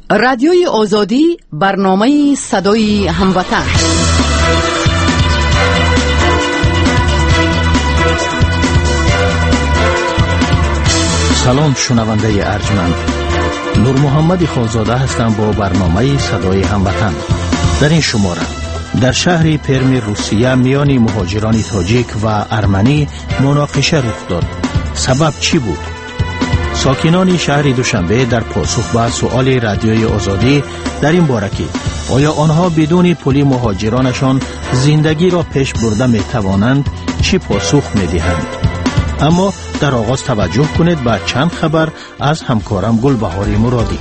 رادیوی آزادی، برنامه صدای هموطن. سلام شنونده ارجمند، نور محمد خالزاده هستم با برنامه صدای هموطن. در این شماره در شهر پرم روسیه میان مهاجران تاجیک و ارمنی مناقشه رخ داد. سبب چی بود؟ ساکنان شهر دوشنبه در پاسخ به سؤال رادیوی آزادی در این باره که آیا آنها بدون پول مهاجرانشان زندگی را پیش برده می توانند چی پاسخ می دهند؟ اما در آغاز توجه کنید به چند خبر از همکارم گلبهاری مرادی.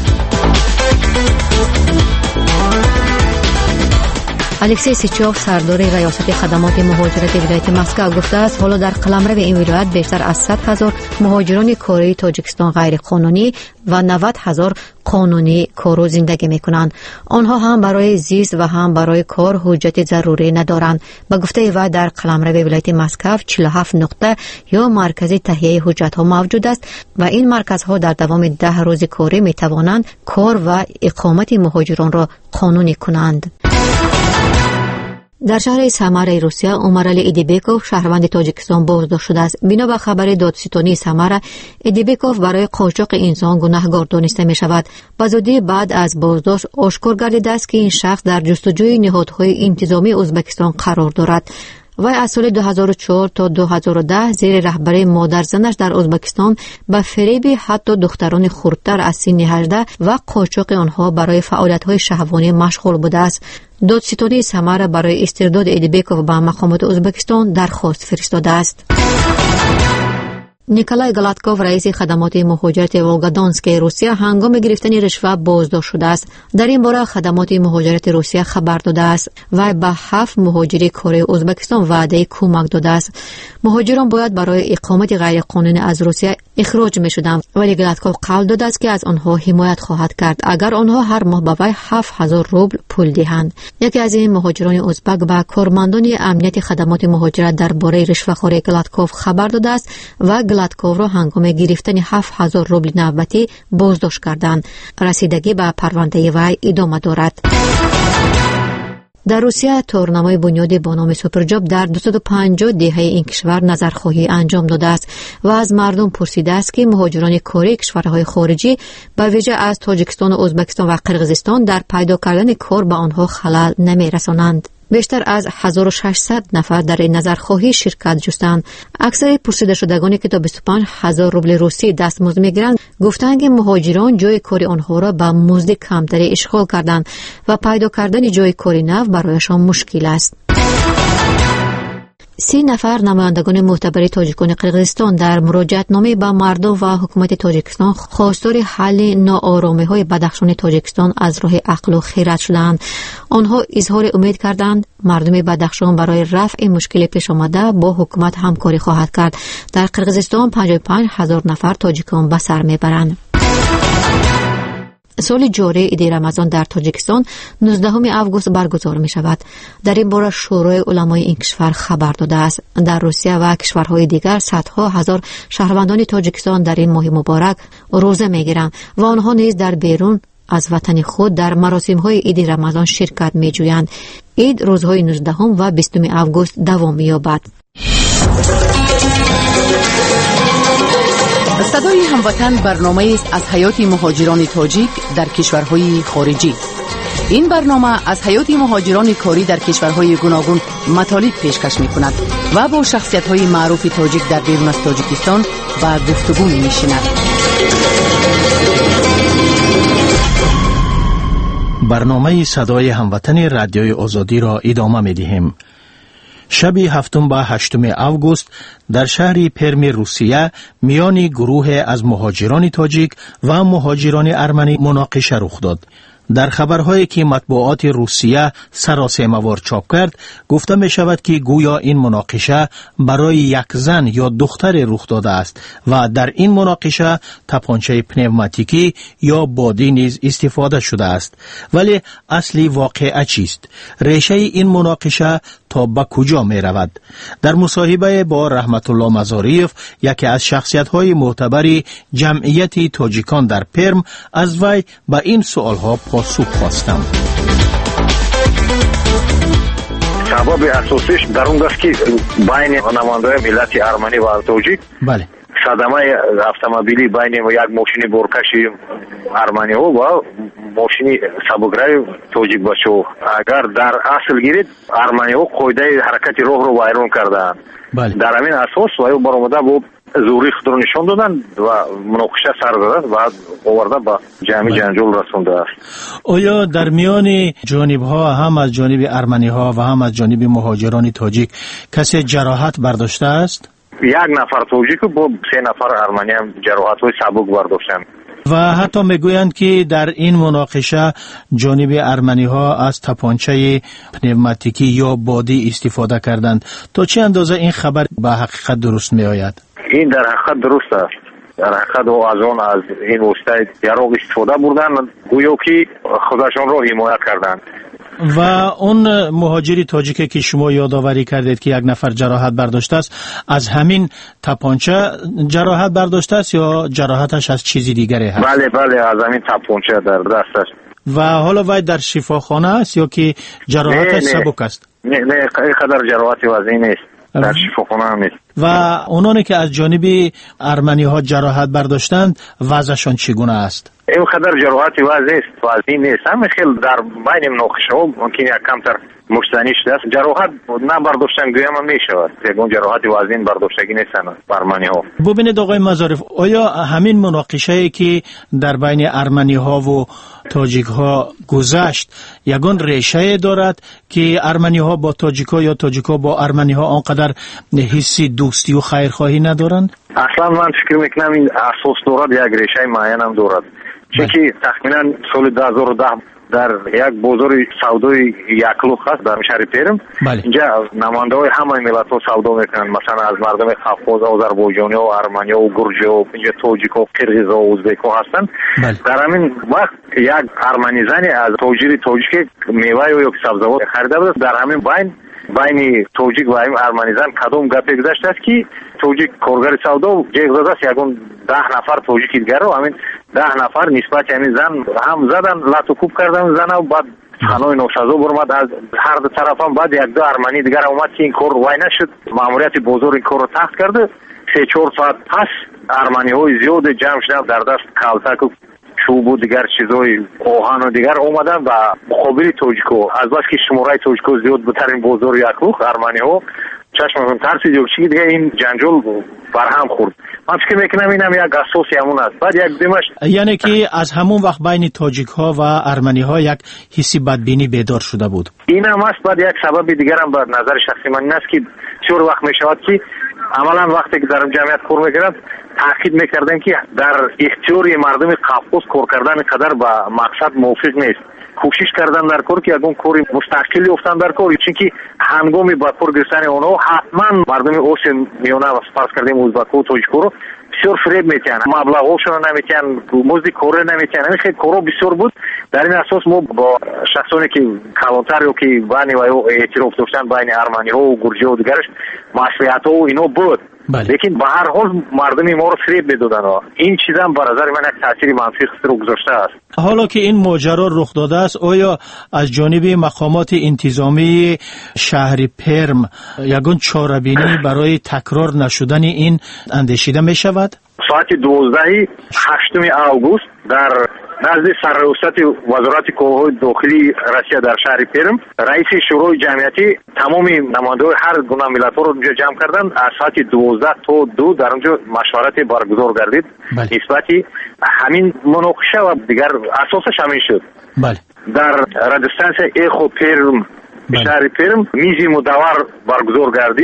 الکسی سیچوف سردار ریاست خدمات مهاجرت ولایت مسکو گفته است حالا در قلمرو این ولایت بیشتر از 100,000 مهاجران کره تاجیکستان غیر قانونی و 90,000 قانونی کار زندگی میکنند. آنها هم برای زیست و هم برای کار حجت ضروری ندارند. به گفته وی در قلمرو ولایت مسکو 47 نقطه یا مرکز تهیه حجت ها موجود است و این مرکزها در دوام 10 روز کاری میتوانند کار و اقامت مهاجران را قانونی کنند. در شهر سمر روسیه عمرعلی ایدیبکوف شهروند تاجیکستان بازداشت شده است. بنا به خبر دادستانی سمر، ایدیبکوف برای قاچاق انسان گناهکار دانسته می شود. بزودی بعد از بازداشت آشکار گردیده است که این شخص در جستجوی نهادهای انتظامی ازبکستان قرار دارد. وی از سال 2004 تا 2010 زیر رهبری مادر زنش در ازبکستان به فریب حتی دختران خردتر از سن 18 و قاچاق آنها برای فعالیت‌های شهوانی مشغول بوده است. دادستانی سمر برای استرداد ایدیبکوف به مقامات ازبکستان درخواست فرستاده است. نیکولای گلاتکوف رئیس خدمات مهاجرت ولگادانسک روسیه هنگام گرفتن رشوه بازداشت شده است. در این باره خدمات مهاجرت روسیه خبر داده است و به 7 مهاجر کره ازبکستان وعده کمک داده است. مهاجران باید برای اقامت غیر قانونی از روسیه اخراج می شدند، ولی گلاتکوف قول داده است که از آنها حمایت خواهد کرد اگر آنها هر ماه به وی 7,000 روبل پول دهند. یکی از این مهاجران ازبک به کارمندان امنیت خدمات مهاجرت درباره رشوه‌خوری گلاتکوف خبر داده است و گلاتکوف را هنگام گرفتن 7,000 روبل نوبتی بازداشت کردند. رسیدگی به پرونده وی ادامه دارد. در روسیه تورنمای بنیادی با نام سوپرجاب در 250 دهه این کشور نظرخواهی انجام داده است و از مردم پرسیده است که مهاجران کره کشورهای خارجی به ویژه از تاجیکستان و ازبکستان و قرقیزستان در پیدا کردن کار به آنها خلل نمی‌رسانند. بیشتر از 1600 نفر در این نظرخواهی شرکت جستند. اکثر پرسیده شدگانی که تا 25,000 روبل روسی دستمزد می‌گیرند گفتند که مهاجران جای کاری آنها را به مزد کمتری اشغال کردند و پیدا کردن جای کاری نو برایشان مشکل است. 30 نفر نمایندگان معتبر تاجیکان قرقیزستان در مراجعتنامه به مردم و حکومت تاجیکستان خواستار حل ناآرامی‌های بدخشان تاجیکستان از راه عقل و خیرات شدند. آنها اظهار امید کردند مردم بدخشان برای رفع مشکل پیش آمده با حکومت همکاری خواهد کرد. در قرقیزستان 55,000 نفر تاجیکان به سر میبرند. سال جاری عید رمضان در تاجیکستان 19 آگوست برگزار می شود. در این باره شورای علمای این کشور خبر داده است. در روسیه و کشورهای دیگر صدها هزار شهروندان تاجیکستان در این ماه مبارک روزه می گیرند و آنها نیز در بیرون از وطن خود در مراسم‌های عید رمضان شرکت می جویند. عید روزهای 19 و 20 آگوست دوام می یابد. صدای هموطن برنامه است از حیات مهاجران تاجیک در کشورهای خارجی. این برنامه از حیات مهاجران کاری در کشورهای گوناگون مطالب پیشکش می‌کند و با شخصیت‌های معروف تاجیک در بیرون از تاجیکستان و گفتگو می‌نشیند. برنامه صدای هموطن رادیوی آزادی را ادامه می‌دهیم. شب 7 و 8 آگوست در شهر پرم روسیه میان گروه از مهاجران تاجیک و مهاجران ارمنی مناقشه رخ داد. در خبرهایی که مطبوعات روسیه سراسیمه‌وار چاپ کرد گفته می شود که گویا این مناقشه برای یک زن یا دختر رخ داده است و در این مناقشه تپانچه پنوماتیکی یا بادی نیز استفاده شده است. ولی اصلی واقعه چیست؟ ریشه این مناقشه تا به کجا می رود؟ در مصاحبه با رحمت الله مزاریف، یکی از شخصیت‌های معتبر جمعیت تاجیکان در پرم، از وی به این سوالها پاسخ خواستم. سبب اساسیش در اون است که بین نمایندگان ملت ارمنی و تاجیک بله صدمه автомобили بین یک ماشین برکشی ارمنی ها و ماشین سبکرای تاجیک باشو، اگر در اصل گیرید ارمنی ها قاعده حرکت راه رو ویران کردن. بله. در همین اساس و برآمده با زوری خود رو نشان دادن و مناقشه سر دادن و آورده با جمعی جنجال رسونده است. آیا در میان جانب ها هم از جانب ارمنی ها و هم از جانب مهاجران تاجیک کسی جراحت برداشته است؟ یک نفر تاجیک و با 3 نفر ارمنی هم جراحت های سبک برداشتن. و حتی میگویند که در این مناقشه جانب ارمنی ها از تپانچه پنوماتیکی یا بادی استفاده کردند. تا چه اندازه این خبر به حقیقت درست می آید؟ این در حقیقت درست است. در حقیقت از این وسیله یراق استفاده بردن، گویا که خودشان را حمایت کردند. و اون مهاجری تاجیکی که شما یادآوری کردید که یک نفر جراحت برداشته است، از همین تپانچه جراحت برداشته است یا جراحتش از چیزی دیگری هست؟ بله از همین تپانچه در دستش. و حالا وای در شفاخانه است یا که جراحتش سبک است؟ نه قدر جراحتی وزنی نیست، در شفاخانه هم نیست. و اونانی که از جانب ارمنی ها جراحت برداشتند وضعشان چگونه است؟ این قدر جراحتی وزنی نیست. همه خیلی در بین مناقشه ها ممکن یک کمتر مشتنی شده است. جراحت نبرداشتن گویم هم می شود. یکون جراحتی وزنی برداشتگی نیستن ارمنی ها. ببینید آقای مزارف، آیا همین مناقشه که در بین ارمنی ها و تاجیک ها گذشت یگان ریشه دارد که ارمنی ها با تاجیک ها یا تاجیک ها با ارمنی ها آنقدر حسی دوستی و خیرخواهی ندارند؟ اصلا من فکر میکنم این اساس دارد، یک ریشه معین هم دارد. چون که تقریبا سال 2010 در یک بازار سودای یکلوخ هست در شهر پرم. اینجا نماینده‌های همه ملت‌ها سودا میکنن، مثلا از مردم قفقاز، آذربایجانی و ارمنی و گرجی و اینجا تاجیک و قرغیز و ازبک ها هستن. در همین وقت یک ارمنی زنی از تاجر تاجیک میوه یا سبزیجات خریده بود. در همین بین تاجیک و این ارمنی زن کدام گپی گذشته است که تاجیک کارگر سودا جیغ زده است، یگون 10 نفر تاجیک دیگر رو همین 10 نفر نسبت همین زن هم زدن، لط و کوب کردن زن و بعد خانوی نوسازو برمد از هر دو طرف هم. بعد یک دو ارمنی دیگر اومد که این کار وای نشد، ماموریت بزرگ این کار رو تخت کرده. 3-4 ساعت پس ارمنی های زیاد جمع شدن، در دست کالتک و چوب و دیگر چیزای آهن و دیگر اومدن و مقابل تاجیکو، از بس که شماره تاجیکو زیاد بترین بازار یکلوخ ارمنی ها چشمشون ترسید چی دیگه این جنجال برهم خورد. من فکر میکنم اینم یک اساسی همون است. بعد یک دیمش یعنی که از همون وقت بین تاجیک ها و ارمنی ها یک حسی بدبینی بیدار شده بود. اینم است. بعد یک سبب دیگر هم به نظر شخصی من این است که چور وقت میشود که عملا وقتی که در جمعیت کار میکردن تاکید میکردن که در اختیار مردم قفقاز کار کردن قدر با مقصد موافق نیست. کوشش کردن در کار که اون کاری مستقلی افتن در کار، چون که هنگامی با کار گرفتن اونها حتما مردم اوس میونه و فرض کردیم ازبک و تاجیک رو بسیار فریب میتن، مبلغاشون رو نمیتن، مزد کار نمیتن. این خیلی کارا بسیار بود. در این اساس ما با شخصانی که کلانتر و که بانی و اعتراف داشتن بین ارمنی ها و گرجی و دیگرش مسئولیت ها و اینا بود. لیکن به هر حال مردم ما رو فریب میدادن. این چیزا به نظر من یک تاثیر منفی رو گذاشته است. حالا که این ماجرا رخ داده است، آیا از جانب مقامات انتظامی شهر پرم یگان چاره‌بینی برای تکرار نشدن این اندیشیده می شود؟ ساعت 12 8 آگوست در نزد سرریاست وزارت کارهای داخلی روسیه در شهر پرم رئیس شورای جمعیتی تمام نمایندگان هر گونه ملت‌ها رو اونجا جمع کردن. از ساعت 12 تا 2 در اونجا مشورت برگزار گردید نسبت همین مناقشه و دیگر اساسش همین شد. در رادیو استانسیون اخو پرم شهر پرم میزی مدور برگزار گردید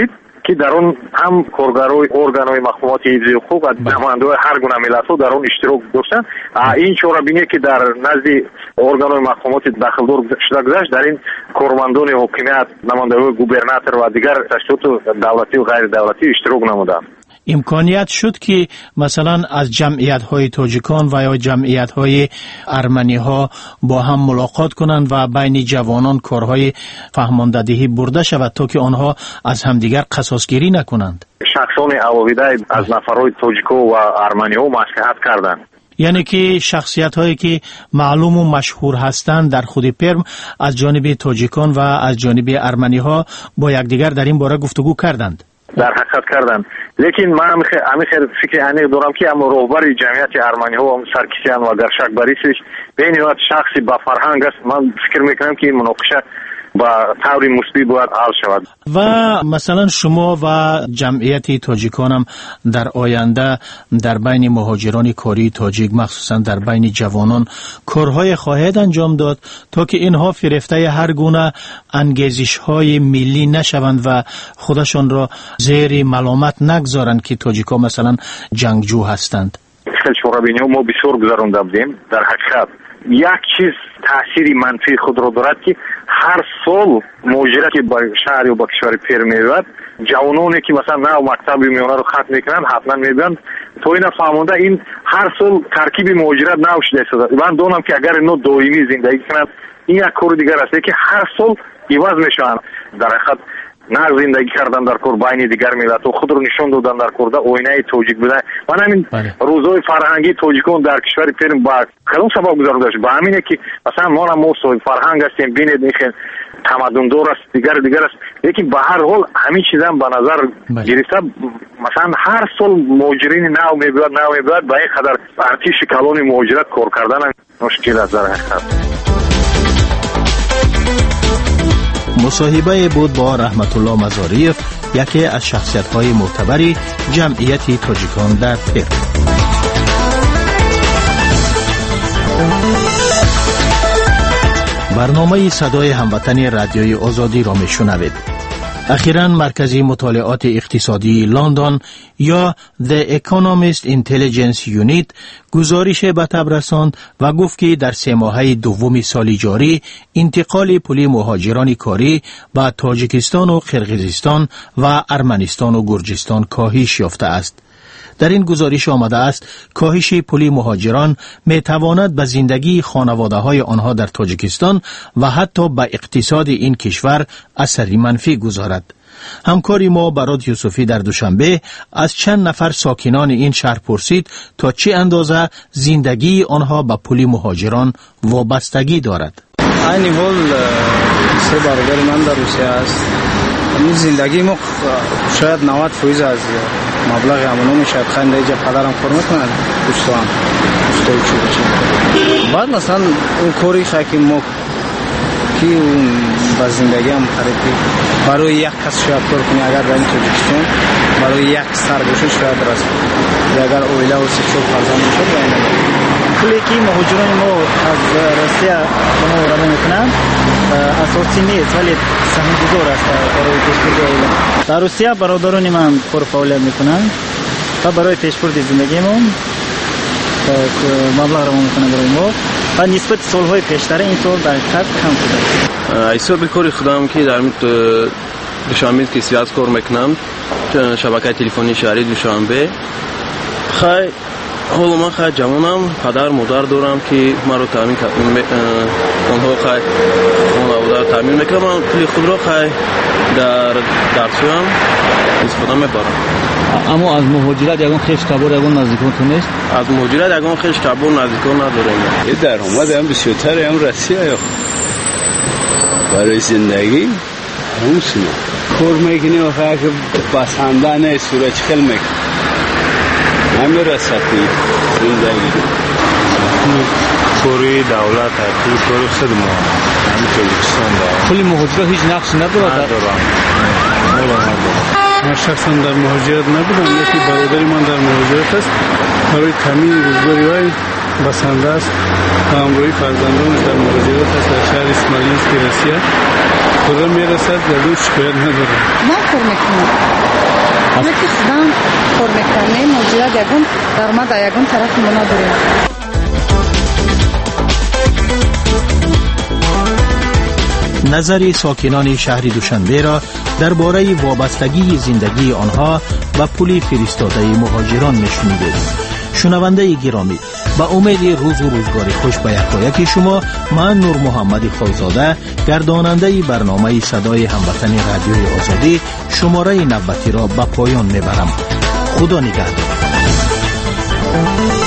که در اون هم کارگرای ارگان‌های مخابرات حفظی حقوق و نماینده‌های هر گونه ملت‌ها در اون اشتراک داشتن. این چاره‌بینی که در نزد ارگان‌های مخابرات داخلدار شده گذشت، در این کارمندان حکومت، نماینده‌های گوبرناتور و دیگر تشکیلات دولتی و غیر دولتی اشتراک نمودند. امکانیت شد که مثلا از جمعیت‌های تاجیکان و یا جمعیت‌های ارمنی‌ها با هم ملاقات کنند و بین جوانان کارهای فهماندهی برده شود تا که آنها از همدیگر قصاصگیری نکنند. شخصان عواویده از نفرهای تاجیک‌ها و ارمنی‌ها مصلحت کردند. یعنی که شخصیت‌هایی که معلوم و مشهور هستند در خود پرم از جانب تاجیکان و از جانب ارمنی‌ها با یکدیگر در این باره گفتگو کردند. در حقیقت کردن، لیکن من همیشه فکر عمیق دارم که اما رهبر جمعیت ارمنی ها هم سرکیسیان و گرشک بریسش به نهایت شخصی با فرهنگ است. من فکر میکنم که این مناقشه با طور مثبت باید حل شود. و مثلا شما و جمعیت تاجیکان هم در آینده در بین مهاجران کاری تاجیک مخصوصا در بین جوانان کارهای خواهد انجام داد تا که اینها فریفته هر گونه انگیزش های ملی نشوند و خودشان را زیر ملامت نگذارند که تاجیکان مثلا جنگجو هستند. خیلی شورابینی ما بسیار گذرانده بودیم. در حقیقت یک چیز تأثیری منفی خود را دارد که هر سال مهاجرت که با شهر یا با کشور پیر می‌رود، جوانانی که مثلا نه مکتب میونه رو ختم میکنن حتما میبینن تو اینا فهمونده این هر سال ترکیب مهاجرت نو شده است. من دونم که اگر اینو دائمی زندگی کنند این یک کار دیگر است که هر سال عوض میشن. در حقیقت نه زندگی کردن در کور بین دیگر ملت و خود رو نشون دادن در کور آینه تاجیک بودن. من همین روزهای فرهنگی تاجیکان در کشور پیرم با کدوم سبب گذارده داشت با همینه که مثلا ما صاحب فرهنگ هستیم، ببینید میخین تمدن دار است دیگر است، لیکن به هر حال همین چیزا به نظر گرفته مثلا هر سال مهاجرین نو میبود به این قدر ارتش کلان مهاجرت کار کردن مشکل است. در حقیقت مصاحبه بود با رحمت الله مزاریف، یکی از شخصیت‌های معتبر جمعیت تاجیکان در پرم. برنامه صدای هموطن رادیوی آزادی را میشنوید. اخیراً مرکز مطالعات اقتصادی لندن یا The Economist Intelligence Unit گزارش به تب رساند و گفت که در 3 ماهه دوم سال جاری انتقال پول مهاجران کاری به تاجیکستان و قرقیزستان و ارمنستان و گرجستان کاهش یافته است. در این گزارش آمده است کاهش پول مهاجران می تواند به زندگی خانواده های آنها در تاجیکستان و حتی به اقتصاد این کشور اثری منفی گذارد. همکاری ما برات یوسفی در دوشنبه از چند نفر ساکنان این شهر پرسید تا چه اندازه زندگی آنها به پول مهاجران وابستگی دارد. این حال 3 برادر من در روسیه است. زندگی ما شاید 90% از مبلغ همونو شاید خیلی اینجا پدرم کار میکنن دوستان بعد مثلا اون کاری که ما که اون با زندگی هم خریدی برای یک کس شاید کار کنی اگر در این تاجیکستان برای یک سرگوشش شاید رست اگر اویله و 3-4 فرزند میشد و اینه پولی که مهاجران ما از روسیه شما ارائه میکنن اساسی نیست ولی سهم‌گذار است برای پیشبرد اویله. در روسیه برادران من کار فعالیت میکنن تا برای پیشبرد زندگی ما مبلغ را میکنن برای ما و نسبت سالهای پیشتر این سال در حقیقت کم شده. ایسا بکاری خودم که در دوشنبه که سیاست کار میکنم شبکه تلفنی شهری دوشنبه خیلی حالا من خیلی جوانم پدر مادر دارم که من رو تامین اونها خیلی خانواده تامین میکنم. من پول خود را خیلی در درسویم استفاده میبرم. اما از مهاجرت یگان خیش کبار یگان نزدیکانتون نیست؟ از مهاجرت یگان خیش کبار نزدیکان نداریم. یه درآمد هم بسیارتر هم روسیه برای زندگی همونسونه کار میکنی و خیلی که بسنده نیست و رچخل میکنی همه رسطی زندگی کوری دولت هستی کوری خود ما همین تاجیکستان دارم. پول مهاجرت هیچ نقش ندارد؟ ندارم. من شخصا در مهاجرت نبودم، یکی برادری من در مهاجرت است برای تامین روزگاری وای بسنده است و همراهی فرزندانش در مهاجرت است در شهر اسماعیلسک روسیه خدا میرسد در شکایت ندارم. من کار میکنم. همه که خودم کار میکنم. موجود یکون درآمد یکون طرف ما نداریم. نظر ساکنان شهر دوشنبه را درباره وابستگی زندگی آنها به پول فرستاده مهاجران نشانیدیم. شنونده گرامی، با امید روز و روزگار خوش به یکایک شما، من نور محمد خالزاده گرداننده برنامه صدای هموطن رادیوی آزادی شماره نوبتی را به پایان میبرم. خدا نگهدار.